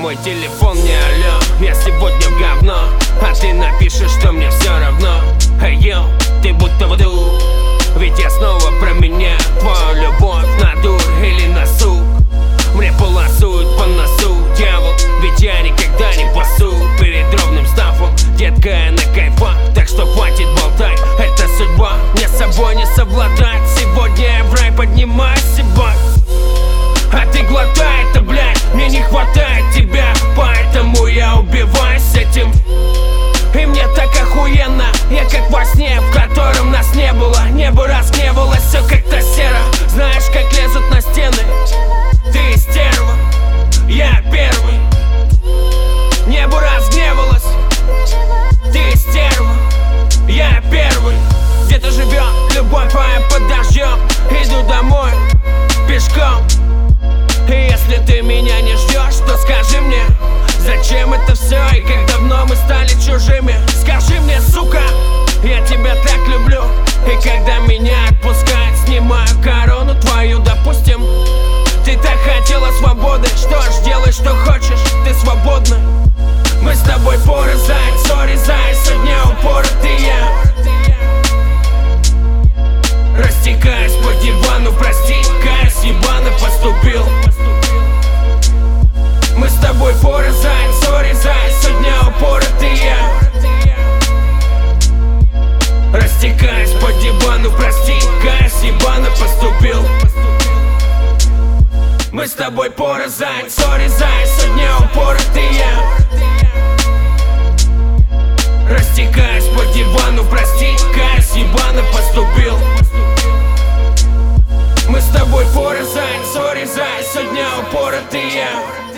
мой телефон не алло. Я сегодня в говно, а ты напишешь, что мне все равно. Эй, йоу, ты будто в аду, ведь я снова променяю твою любовь на дур или на сук. Мне полосуют по носу, дьявол, ведь я никогда не пасу перед ровным стафом. Детка, я на кайфах, так что хватит болтать. Это судьба, мне с собой не совладать. Сегодня я в рай поднимаюсь, ебать. А ты глотай это, блядь, мне не хватает тебя, поэтому я убиваюсь этим. И мне так охуенно, я как во сне, в котором нас не было. Небо разгневалось, все как-то серо. Знаешь, как лезут на стены, ты стерва, я первый. Небо разгневалось, ты стерва, я первый. Где-то живет любовь, а я под дождем иду домой пешком. И если ты меня не ждешь, то скажи мне, зачем это все и как давно мы стали чужими. Скажи мне, сука, я тебя так люблю. И когда меня отпускают, снимаю корону твою, допустим. Ты так хотела свободы, что ж, делай, что хочешь, ты свободна. Мы с тобой поры, заяц, сори, заяц, сегодня упоротый я. Растекаюсь по дивану, прости, каюсь, ебано поступил. Мы с тобой поры, заяц, сори, заяц, сегодня упоротый я. Растекаюсь по дивану, прости, каюсь, ебано поступил. Мы с тобой поры, заяц, сори, заяц, сегодня упоротый я. Растекаюсь по дивану, прости, каюсь, ебано поступил. Мы с тобой поры, заяц, сори, заяц, сегодня упоротый я.